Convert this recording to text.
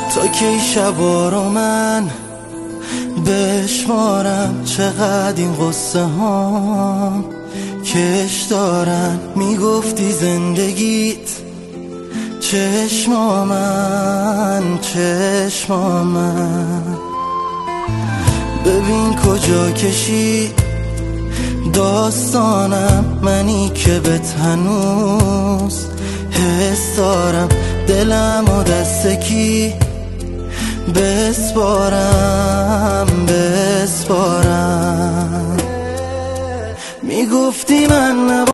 تا کی شبا رو من بشمارم، چقدر این قصه هام کش دارن. میگفتی زندگیت چشما من، چشما من. ببین کجا کشی داستانم، منی که بهت هنوز حس دارم. دلم و دست کی بسپارم، بسپارم. میگفتی من